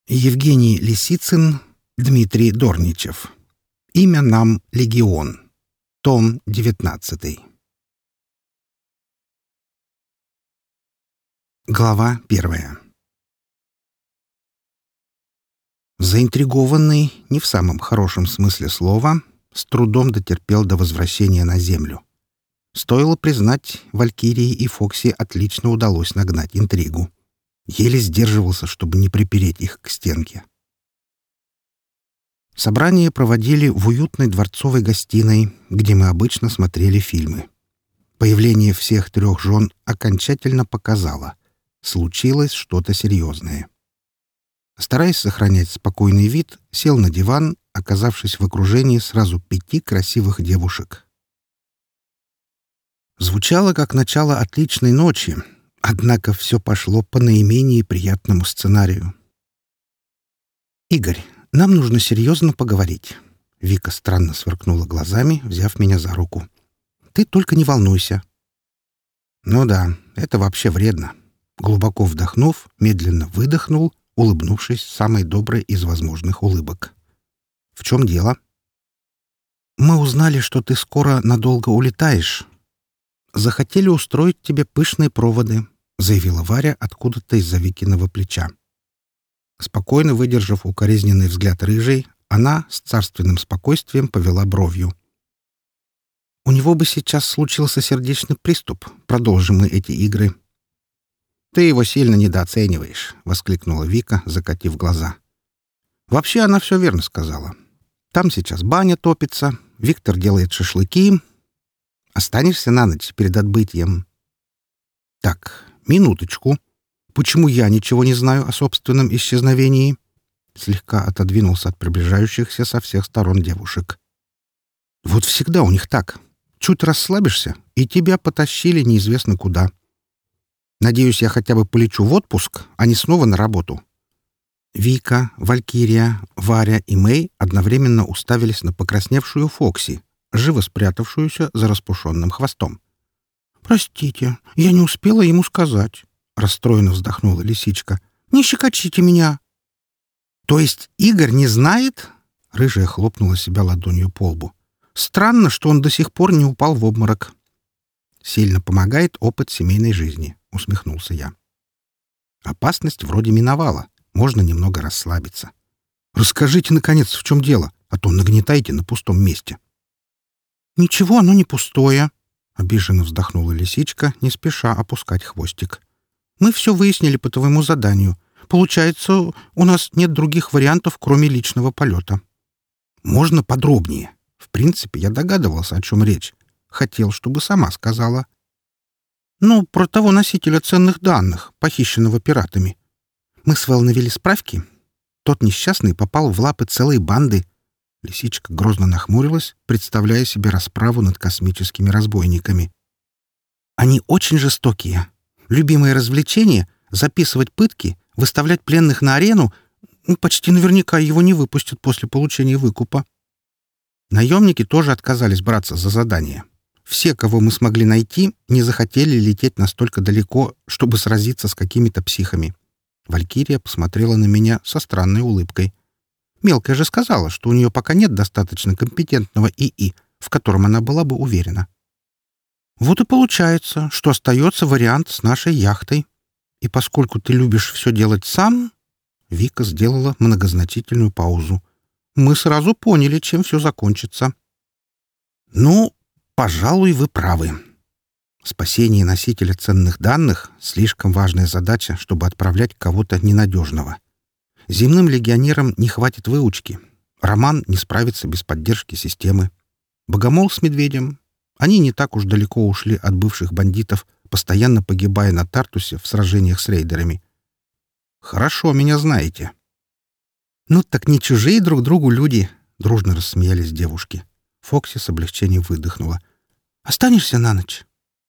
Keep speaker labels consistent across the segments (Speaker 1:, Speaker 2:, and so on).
Speaker 1: Евгений Лисицын, Дмитрий Дорничев. Имя нам Легион. Том 19. Глава 1. Заинтригованный, не в самом хорошем смысле слова, с трудом дотерпел до возвращения на Землю. Стоило признать, Валькирии и Фокси отлично удалось нагнать интригу. Еле сдерживался, чтобы не припереть их к стенке. Собрание проводили в уютной дворцовой гостиной, где мы обычно смотрели фильмы. Появление всех трех жен окончательно показало — случилось что-то серьезное. Стараясь сохранять спокойный вид, сел на диван, оказавшись в окружении сразу 5 красивых девушек. Звучало как начало отличной ночи, однако все пошло по наименее приятному сценарию. «Игорь, нам нужно серьезно поговорить». Вика странно сверкнула глазами, взяв меня за руку. «Ты только не волнуйся». «Ну да, это вообще вредно». Глубоко вдохнув, медленно выдохнул, улыбнувшись самой доброй из возможных улыбок. «В чем дело?» «Мы узнали, что ты скоро надолго улетаешь. Захотели устроить тебе пышные проводы», — заявила Варя откуда-то из-за Викиного плеча. Спокойно выдержав укоризненный взгляд рыжей, она с царственным спокойствием повела бровью. «У него бы сейчас случился сердечный приступ. Продолжим мы эти игры». «Ты его сильно недооцениваешь», — воскликнула Вика, закатив глаза. «Вообще она все верно сказала. Там сейчас баня топится, Виктор делает шашлыки. Останешься на ночь перед отбытием». «Так, минуточку. Почему я ничего не знаю о собственном исчезновении?» Слегка отодвинулся от приближающихся со всех сторон девушек. «Вот всегда у них так. Чуть расслабишься, и тебя потащили неизвестно куда. Надеюсь, я хотя бы полечу в отпуск, а не снова на работу». Вика, Валькирия, Варя и Мэй одновременно уставились на покрасневшую Фокси, живо спрятавшуюся за распушенным хвостом. «Простите, я не успела ему сказать», — расстроенно вздохнула лисичка. «Не щекочите меня». «То есть Игорь не знает?» — рыжая хлопнула себя ладонью по лбу. «Странно, что он до сих пор не упал в обморок». «Сильно помогает опыт семейной жизни», — усмехнулся я. «Опасность вроде миновала. Можно немного расслабиться. Расскажите, наконец, в чем дело, а то нагнетаете на пустом месте». «Ничего, оно не пустое», — обиженно вздохнула лисичка, не спеша опускать хвостик. «Мы все выяснили по твоему заданию. Получается, у нас нет других вариантов, кроме личного полета». «Можно подробнее? В принципе, я догадывался, о чем речь. Хотел, чтобы сама сказала». «Ну, про того носителя ценных данных, похищенного пиратами. Мы с Вэл навели справки. Тот несчастный попал в лапы целой банды». Лисичка грозно нахмурилась, представляя себе расправу над космическими разбойниками. «Они очень жестокие. Любимое развлечение — записывать пытки, выставлять пленных на арену. Почти наверняка его не выпустят после получения выкупа. Наемники тоже отказались браться за задание. Все, кого мы смогли найти, не захотели лететь настолько далеко, чтобы сразиться с какими-то психами». Валькирия посмотрела на меня со странной улыбкой. Мелкая же сказала, что у нее пока нет достаточно компетентного ИИ, в котором она была бы уверена. «Вот и получается, что остается вариант с нашей яхтой. И поскольку ты любишь все делать сам...» Вика сделала многозначительную паузу. «Мы сразу поняли, чем все закончится». «Ну, пожалуй, вы правы. Спасение носителя ценных данных — слишком важная задача, чтобы отправлять кого-то ненадежного. Земным легионерам не хватит выучки. Роман не справится без поддержки системы. Богомол с Медведем. Они не так уж далеко ушли от бывших бандитов, постоянно погибая на Тартусе в сражениях с рейдерами. Хорошо меня знаете». «Ну так не чужие друг другу люди», — дружно рассмеялись девушки. Фокси с облегчением выдохнула. «Останешься на ночь?»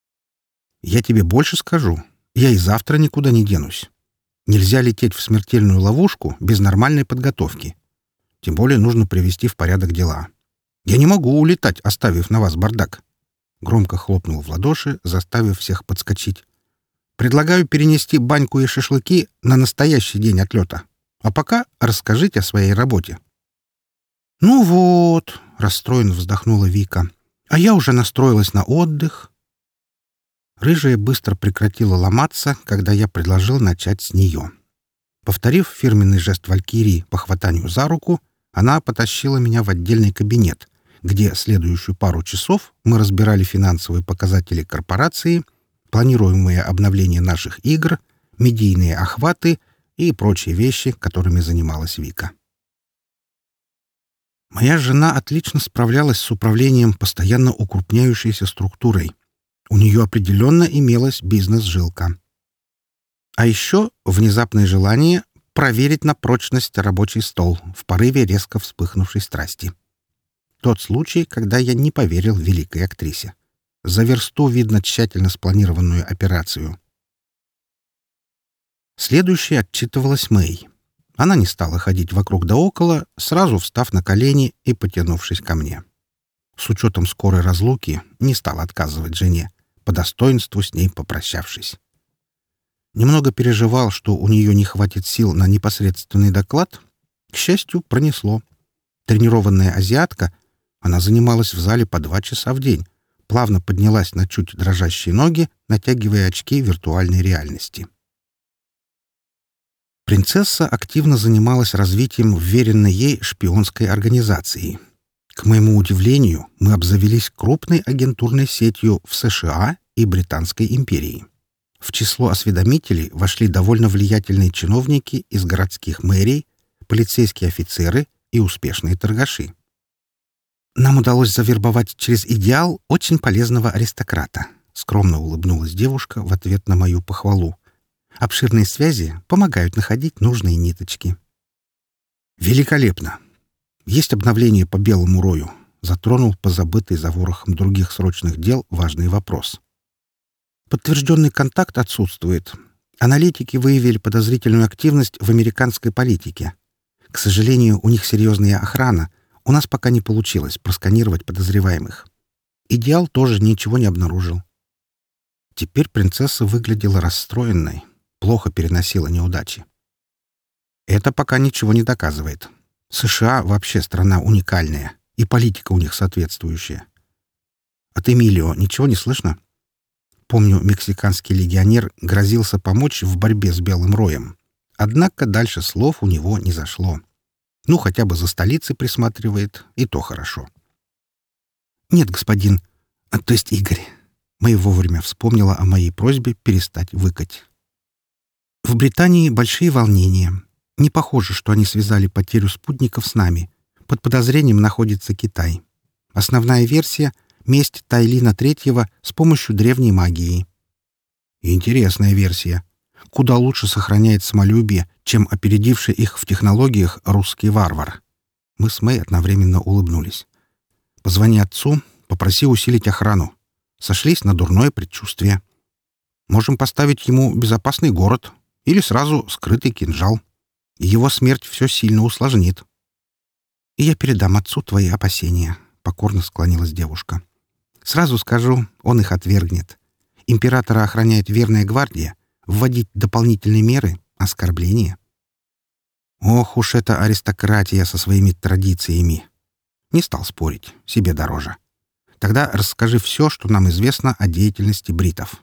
Speaker 1: «Я тебе больше скажу. Я и завтра никуда не денусь. Нельзя лететь в смертельную ловушку без нормальной подготовки. Тем более нужно привести в порядок дела. Я не могу улетать, оставив на вас бардак». Громко хлопнул в ладоши, заставив всех подскочить. «Предлагаю перенести баньку и шашлыки на настоящий день отлета. А пока расскажите о своей работе». «Ну вот», — расстроенно вздохнула Вика, — «а я уже настроилась на отдых». Рыжая быстро прекратила ломаться, когда я предложил начать с нее. Повторив фирменный жест валькирии по хватанию за руку, она потащила меня в отдельный кабинет, где следующую пару часов мы разбирали финансовые показатели корпорации, планируемые обновления наших игр, медийные охваты и прочие вещи, которыми занималась Вика. Моя жена отлично справлялась с управлением постоянно укрупняющейся структурой. У нее определенно имелась бизнес-жилка. А еще внезапное желание проверить на прочность рабочий стол в порыве резко вспыхнувшей страсти. Тот случай, когда я не поверил великой актрисе. За версту видно тщательно спланированную операцию. Следующей отчитывалась Мэй. Она не стала ходить вокруг да около, сразу встав на колени и потянувшись ко мне. С учетом скорой разлуки не стала отказывать жене, по достоинству с ней попрощавшись. Немного переживал, что у нее не хватит сил на непосредственный доклад. К счастью, пронесло. Тренированная азиатка, она занималась в зале по 2 часа в день, плавно поднялась на чуть дрожащие ноги, натягивая очки виртуальной реальности. Принцесса активно занималась развитием вверенной ей шпионской организации. К моему удивлению, мы обзавелись крупной агентурной сетью в США и Британской империи. В число осведомителей вошли довольно влиятельные чиновники из городских мэрий, полицейские офицеры и успешные торгаши. «Нам удалось завербовать через идеал очень полезного аристократа», — скромно улыбнулась девушка в ответ на мою похвалу. «Обширные связи помогают находить нужные ниточки». «Великолепно! Есть обновление по белому рою», — затронул позабытый за ворохом других срочных дел важный вопрос. «Подтвержденный контакт отсутствует. Аналитики выявили подозрительную активность в американской политике. К сожалению, у них серьезная охрана. У нас пока не получилось просканировать подозреваемых. Идеал тоже ничего не обнаружил». Теперь принцесса выглядела расстроенной, плохо переносила неудачи. «Это пока ничего не доказывает. США вообще страна уникальная, и политика у них соответствующая. От Эмилио ничего не слышно? Помню, мексиканский легионер грозился помочь в борьбе с Белым Роем. Однако дальше слов у него не зашло. Ну, хотя бы за столицей присматривает, и то хорошо». «Нет, господин, то есть Игорь». Мэй вовремя вспомнила о моей просьбе перестать выкать. «В Британии большие волнения. Не похоже, что они связали потерю спутников с нами. Под подозрением находится Китай. Основная версия — месть Тайлина III с помощью древней магии». «Интересная версия. Куда лучше сохраняет самолюбие, чем опередивший их в технологиях русский варвар». Мы с Мэй одновременно улыбнулись. «Позвони отцу, попроси усилить охрану. Сошлись на дурное предчувствие. Можем поставить ему безопасный город или сразу скрытый кинжал. Его смерть все сильно усложнит». «И я передам отцу твои опасения», — покорно склонилась девушка. «Сразу скажу, он их отвергнет. Императора охраняет верная гвардия. Вводить дополнительные меры — оскорбление». Ох уж эта аристократия со своими традициями. Не стал спорить, себе дороже. Тогда расскажи все, что нам известно о деятельности бритов.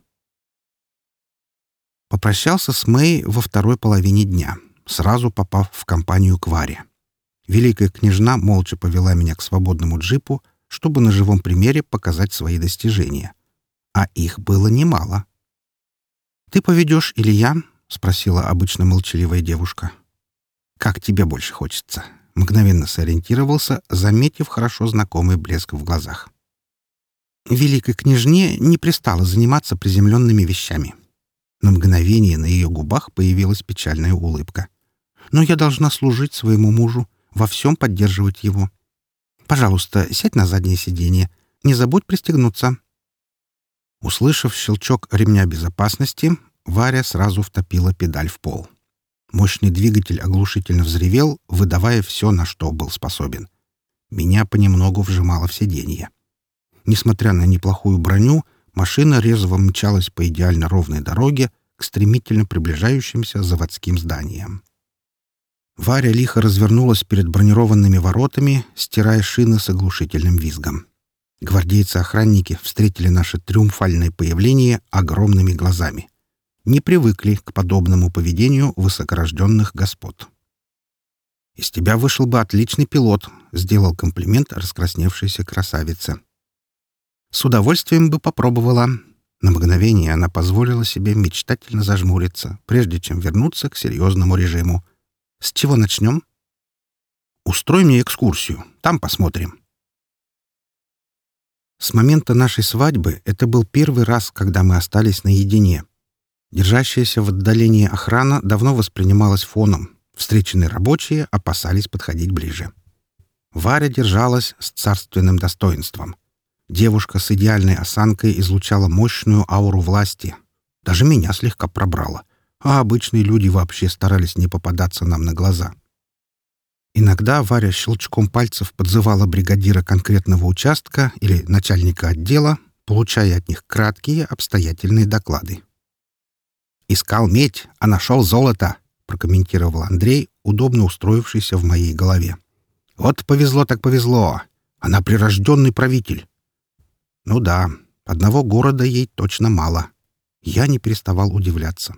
Speaker 1: Попрощался с Мэй во второй половине дня, сразу попав в компанию к Варе. Великая княжна молча повела меня к свободному джипу, чтобы на живом примере показать свои достижения. А их было немало. «Ты поведешь или я?» — спросила обычно молчаливая девушка. «Как тебе больше хочется?» — мгновенно сориентировался, заметив хорошо знакомый блеск в глазах. Великой княжне не пристало заниматься приземленными вещами. На мгновение на ее губах появилась печальная улыбка. «Но я должна служить своему мужу, во всем поддерживать его. Пожалуйста, сядь на заднее сиденье. Не забудь пристегнуться». Услышав щелчок ремня безопасности, Варя сразу втопила педаль в пол. Мощный двигатель оглушительно взревел, выдавая все, на что был способен. Меня понемногу вжимало в сиденье. Несмотря на неплохую броню, машина резво мчалась по идеально ровной дороге к стремительно приближающимся заводским зданиям. Варя лихо развернулась перед бронированными воротами, стирая шины с оглушительным визгом. Гвардейцы-охранники встретили наше триумфальное появление огромными глазами. Не привыкли к подобному поведению высокорожденных господ. «Из тебя вышел бы отличный пилот», — сделал комплимент раскрасневшейся красавице. «С удовольствием бы попробовала». На мгновение она позволила себе мечтательно зажмуриться, прежде чем вернуться к серьезному режиму. «С чего начнем?» «Устрой мне экскурсию. Там посмотрим». С момента нашей свадьбы это был первый раз, когда мы остались наедине. Держащаяся в отдалении охрана давно воспринималась фоном. Встреченные рабочие опасались подходить ближе. Варя держалась с царственным достоинством. Девушка с идеальной осанкой излучала мощную ауру власти. Даже меня слегка пробрало, а обычные люди вообще старались не попадаться нам на глаза. Иногда Варя щелчком пальцев подзывала бригадира конкретного участка или начальника отдела, получая от них краткие обстоятельные доклады. «Искал медь, а нашел золото», — прокомментировал Андрей, удобно устроившийся в моей голове. «Вот повезло так повезло. Она прирожденный правитель». Ну да, одного города ей точно мало. Я не переставал удивляться.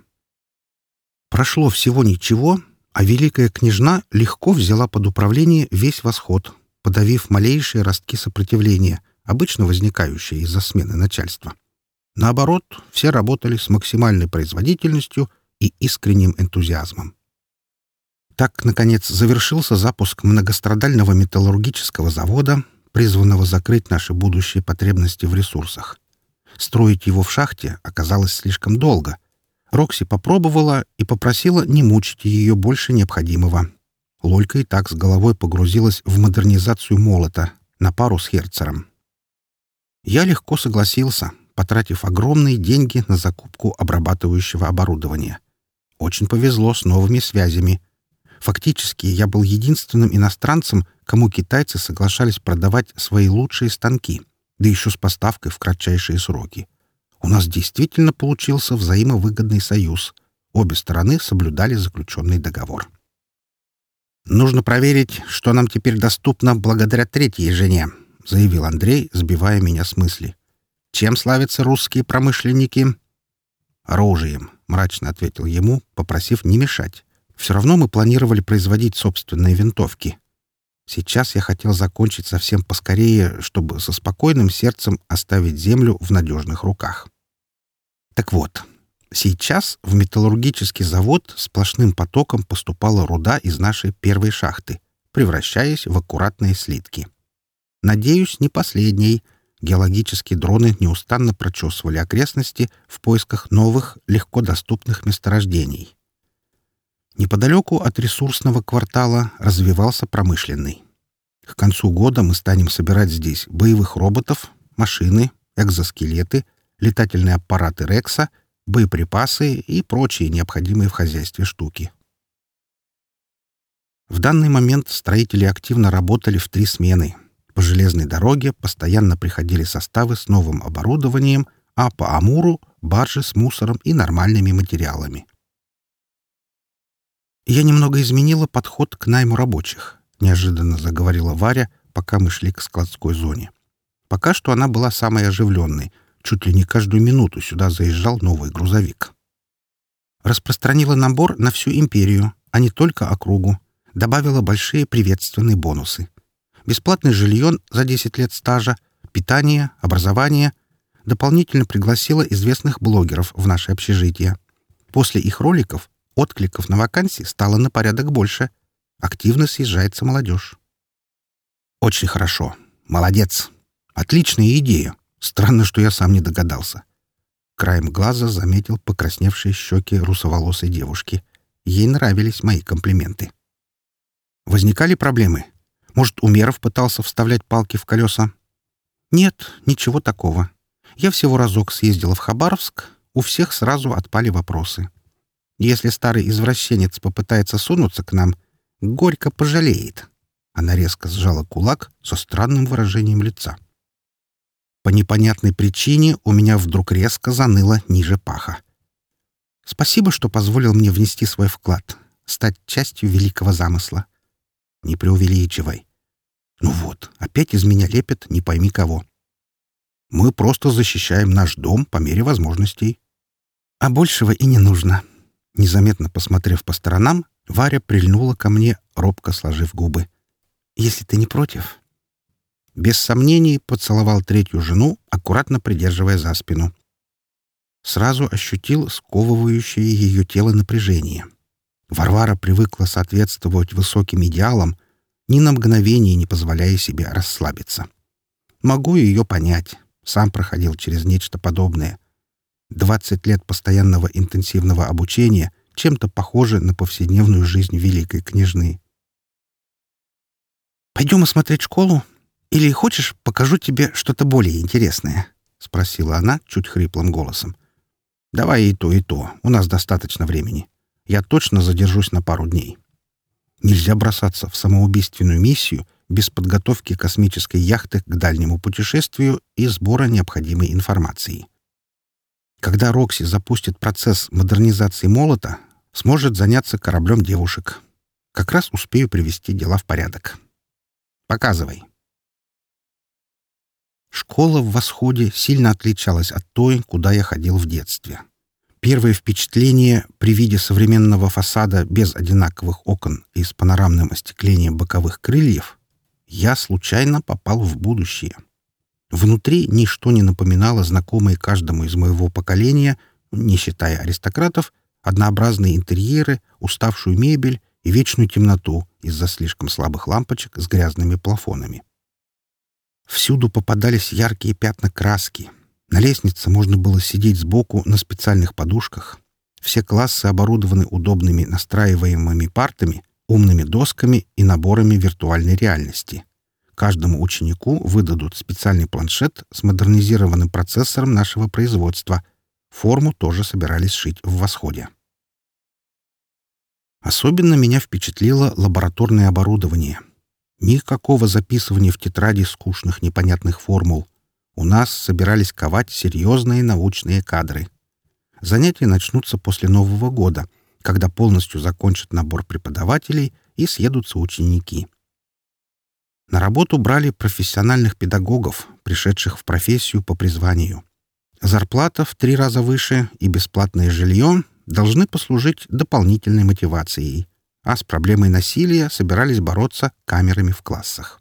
Speaker 1: Прошло всего ничего, а великая княжна легко взяла под управление весь восход, подавив малейшие ростки сопротивления, обычно возникающие из-за смены начальства. Наоборот, все работали с максимальной производительностью и искренним энтузиазмом. Так, наконец, завершился запуск многострадального металлургического завода, призванного закрыть наши будущие потребности в ресурсах. Строить его в шахте оказалось слишком долго. Рокси попробовала и попросила не мучить ее больше необходимого. Лолька и так с головой погрузилась в модернизацию молота на пару с Херцером. Я легко согласился, потратив огромные деньги на закупку обрабатывающего оборудования. Очень повезло с новыми связями. Фактически, я был единственным иностранцем, кому китайцы соглашались продавать свои лучшие станки, да еще с поставкой в кратчайшие сроки. У нас действительно получился взаимовыгодный союз. Обе стороны соблюдали заключенный договор. «Нужно проверить, что нам теперь доступно благодаря третьей жене», — заявил Андрей, сбивая меня с мысли. «Чем славятся русские промышленники?» «Оружием», — мрачно ответил ему, попросив не мешать. Все равно мы планировали производить собственные винтовки. Сейчас я хотел закончить совсем поскорее, чтобы со спокойным сердцем оставить землю в надежных руках. Так вот, сейчас в металлургический завод сплошным потоком поступала руда из нашей первой шахты, превращаясь в аккуратные слитки. Надеюсь, не последней. Геологические дроны неустанно прочесывали окрестности в поисках новых, легко доступных месторождений. Неподалеку от ресурсного квартала развивался промышленный. К концу года мы станем собирать здесь боевых роботов, машины, экзоскелеты, летательные аппараты Рекса, боеприпасы и прочие необходимые в хозяйстве штуки. В данный момент строители активно работали в 3 смены. По железной дороге постоянно приходили составы с новым оборудованием, а по Амуру — баржи с мусором и нормальными материалами. «Я немного изменила подход к найму рабочих», — неожиданно заговорила Варя, пока мы шли к складской зоне. Пока что она была самой оживленной. Чуть ли не каждую минуту сюда заезжал новый грузовик. Распространила набор на всю империю, а не только округу. Добавила большие приветственные бонусы. Бесплатное жилье за 10 лет стажа, питание, образование. Дополнительно пригласила известных блогеров в наше общежитие. После их роликов откликов на вакансии стало на порядок больше. Активно съезжается молодежь. «Очень хорошо. Молодец. Отличная идея. Странно, что я сам не догадался». Краем глаза заметил покрасневшие щеки русоволосой девушки. Ей нравились мои комплименты. «Возникали проблемы? Может, Умеров пытался вставлять палки в колеса?» «Нет, ничего такого. Я всего разок съездила в Хабаровск, у всех сразу отпали вопросы. Если старый извращенец попытается сунуться к нам, горько пожалеет». Она резко сжала кулак со странным выражением лица. По непонятной причине у меня вдруг резко заныло ниже паха. «Спасибо, что позволил мне внести свой вклад. стать частью великого замысла. Не преувеличивай. Ну вот, опять из меня лепят не пойми кого. Мы просто защищаем наш дом по мере возможностей. А большего и не нужно. Незаметно посмотрев по сторонам, Варя прильнула ко мне, робко сложив губы. Если ты не против. Без сомнений поцеловал третью жену, аккуратно придерживая за спину. Сразу ощутил сковывающее ее тело напряжение. Варвара привыкла соответствовать высоким идеалам, ни на мгновение не позволяя себе расслабиться. Могу ее понять. Сам проходил через нечто подобное. 20 лет постоянного интенсивного обучения чем-то похоже на повседневную жизнь великой княжны. «Пойдем осмотреть школу? Или хочешь, покажу тебе что-то более интересное?» — спросила она чуть хриплым голосом. «Давай и то, и то. У нас достаточно времени. Я точно задержусь на пару дней. Нельзя бросаться в самоубийственную миссию без подготовки космической яхты к дальнему путешествию и сбора необходимой информации. Когда Рокси запустит процесс модернизации молота, сможет заняться кораблем девушек. Как раз успею привести дела в порядок. Показывай». Школа в Восходе сильно отличалась от той, куда я ходил в детстве. Первое впечатление при виде современного фасада без одинаковых окон и с панорамным остеклением боковых крыльев — я случайно попал в будущее. Внутри ничто не напоминало знакомые каждому из моего поколения, не считая аристократов, однообразные интерьеры, уставшую мебель и вечную темноту из-за слишком слабых лампочек с грязными плафонами. Всюду попадались яркие пятна краски. На лестнице можно было сидеть сбоку на специальных подушках. Все классы оборудованы удобными настраиваемыми партами, умными досками и наборами виртуальной реальности. Каждому ученику выдадут специальный планшет с модернизированным процессором нашего производства. Форму тоже собирались шить в Восходе. Особенно меня впечатлило лабораторное оборудование. Никакого записывания в тетради скучных непонятных формул. У нас собирались ковать серьезные научные кадры. Занятия начнутся после Нового года, когда полностью закончат набор преподавателей и съедутся ученики. На работу брали профессиональных педагогов, пришедших в профессию по призванию. Зарплата в 3 раза выше и бесплатное жилье должны послужить дополнительной мотивацией, а с проблемой насилия собирались бороться камерами в классах.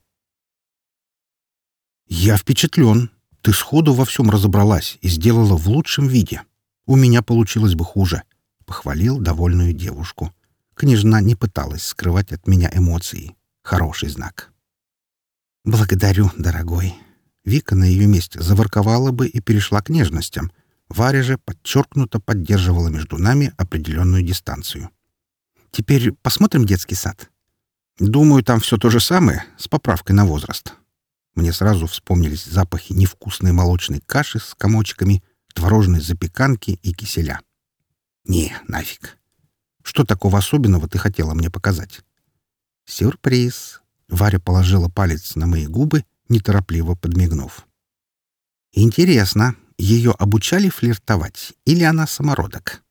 Speaker 1: «Я впечатлен. Ты сходу во всем разобралась и сделала в лучшем виде. У меня получилось бы хуже», — похвалил довольную девушку. Княжна не пыталась скрывать от меня эмоции. Хороший знак. «Благодарю, дорогой». Вика на ее месте заворковала бы и перешла к нежностям. Варя же подчеркнуто поддерживала между нами определенную дистанцию. «Теперь посмотрим детский сад?» «Думаю, там все то же самое, с поправкой на возраст». Мне сразу вспомнились запахи невкусной молочной каши с комочками, творожной запеканки и киселя. «Не, нафиг. Что такого особенного ты хотела мне показать?» «Сюрприз!» Варя положила палец на мои губы, неторопливо подмигнув. «Интересно, ее обучали флиртовать или она самородок?»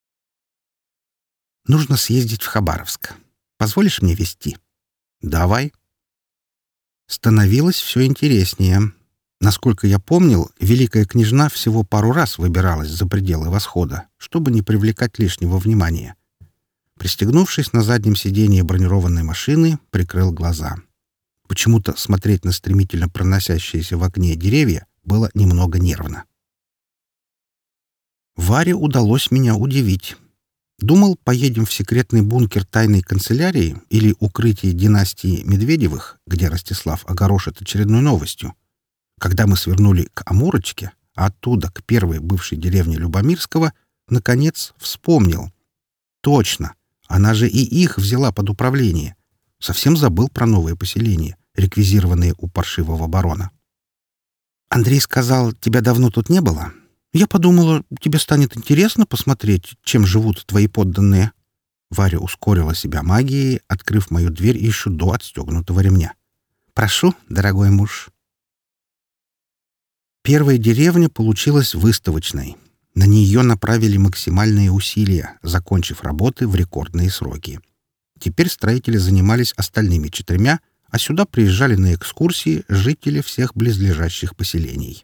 Speaker 1: «Нужно съездить в Хабаровск. Позволишь мне везти?» «Давай». Становилось все интереснее. Насколько я помнил, великая княжна всего пару раз выбиралась за пределы Восхода, чтобы не привлекать лишнего внимания. Пристегнувшись на заднем сиденье бронированной машины, прикрыл глаза. Почему-то смотреть на стремительно проносящиеся в окне деревья было немного нервно. Варе удалось меня удивить. Думал, поедем в секретный бункер тайной канцелярии или укрытие династии Медведевых, где Ростислав огорошит очередной новостью. Когда мы свернули к Амурочке, а оттуда к первой бывшей деревне Любомирского, наконец вспомнил. Точно, она же и их взяла под управление. Совсем забыл про новое поселение, реквизированное у паршивого барона. «Андрей сказал, тебя давно тут не было? Я подумала, тебе станет интересно посмотреть, чем живут твои подданные». Варя ускорила себя магией, открыв мою дверь еще до отстегнутого ремня. «Прошу, дорогой муж». Первая деревня получилась выставочной. На нее направили максимальные усилия, закончив работы в рекордные сроки. Теперь строители занимались остальными 4, а сюда приезжали на экскурсии жители всех близлежащих поселений.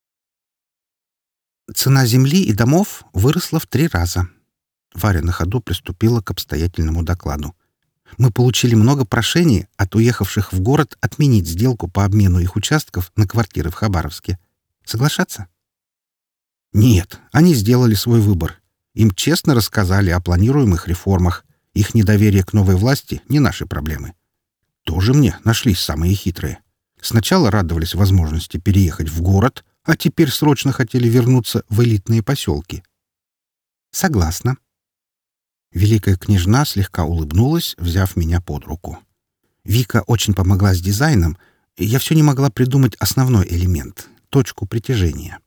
Speaker 1: Цена земли и домов выросла в 3 раза. Варя на ходу приступила к обстоятельному докладу. Мы получили много прошений от уехавших в город отменить сделку по обмену их участков на квартиры в Хабаровске. Соглашаться? Нет, они сделали свой выбор. Им честно рассказали о планируемых реформах. Их недоверие к новой власти — не наши проблемы. Тоже мне нашлись самые хитрые. Сначала радовались возможности переехать в город, а теперь срочно хотели вернуться в элитные поселки. Согласна. Великая княжна слегка улыбнулась, взяв меня под руку. Вика очень помогла с дизайном, и я все не могла придумать основной элемент — точку притяжения.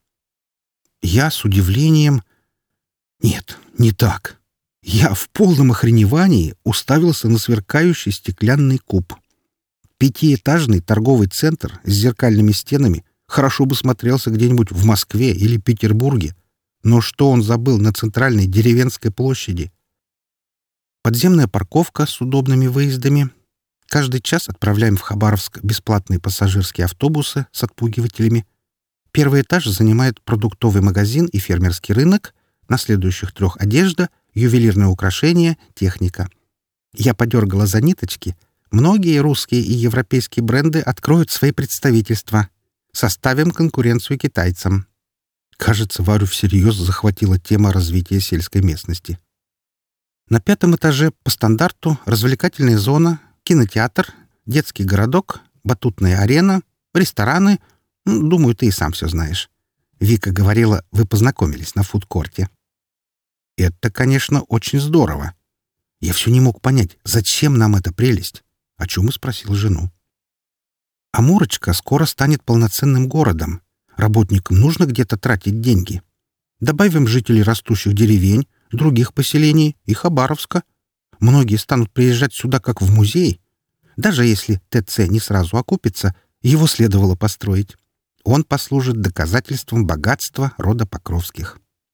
Speaker 1: Я с удивлением... Нет, не так. Я в полном охреневании уставился на сверкающий стеклянный куб. 5-этажный торговый центр с зеркальными стенами хорошо бы смотрелся где-нибудь в Москве или Петербурге. Но что он забыл на центральной деревенской площади? Подземная парковка с удобными выездами. Каждый час отправляем в Хабаровск бесплатные пассажирские автобусы с отпугивателями. Первый этаж занимает продуктовый магазин и фермерский рынок, на следующих 3 — одежда, ювелирные украшения, техника. Я подергала за ниточки. Многие русские и европейские бренды откроют свои представительства. Составим конкуренцию китайцам. Кажется, Варю всерьез захватила тема развития сельской местности. На 5-м этаже по стандарту развлекательная зона, кинотеатр, детский городок, батутная арена, рестораны. Думаю, ты и сам все знаешь. Вика говорила, вы познакомились на фудкорте. Это, конечно, очень здорово. Я все не мог понять, зачем нам эта прелесть, о чем и спросил жену. Амурочка скоро станет полноценным городом. Работникам нужно где-то тратить деньги. Добавим жителей растущих деревень, других поселений и Хабаровска. Многие станут приезжать сюда как в музей. Даже если ТЦ не сразу окупится, его следовало построить. Он послужит доказательством богатства рода Покровских.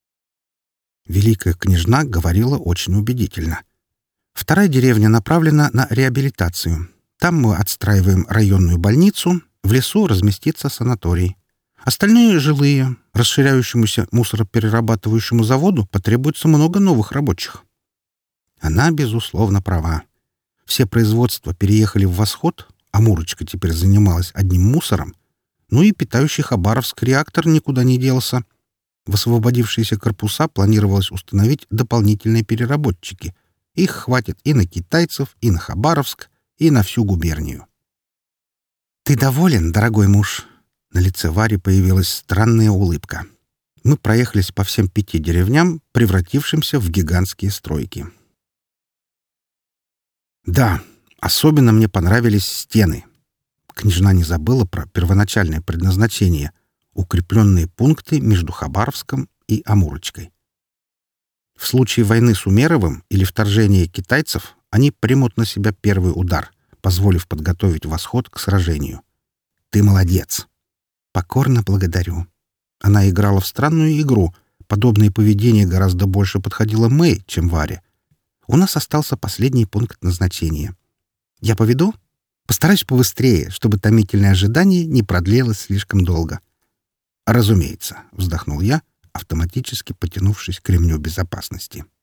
Speaker 1: Великая княжна говорила очень убедительно. 2-я деревня направлена на реабилитацию. Там мы отстраиваем районную больницу, в лесу разместится санаторий. Остальные жилые, расширяющемуся мусороперерабатывающему заводу потребуется много новых рабочих. Она, безусловно, права. Все производства переехали в Восход, а Мурочка теперь занималась одним мусором. Ну и питающий Хабаровск реактор никуда не делся. В освободившиеся корпуса планировалось установить дополнительные переработчики. Их хватит и на китайцев, и на Хабаровск, и на всю губернию. «Ты доволен, дорогой муж?» На лице Вари появилась странная улыбка. Мы проехались по всем 5 деревням, превратившимся в гигантские стройки. Да, особенно мне понравились стены. Княжна не забыла про первоначальное предназначение — укрепленные пункты между Хабаровском и Амурочкой. В случае войны с Умеровым или вторжения китайцев они примут на себя первый удар, позволив подготовить Восход к сражению. Ты молодец. Покорно благодарю. Она играла в странную игру. Подобное поведение гораздо больше подходило Мэй, чем Варе. У нас остался последний пункт назначения. Я поведу? Постараюсь побыстрее, чтобы томительное ожидание не продлилось слишком долго. «Разумеется», — вздохнул я, автоматически потянувшись к ремню безопасности.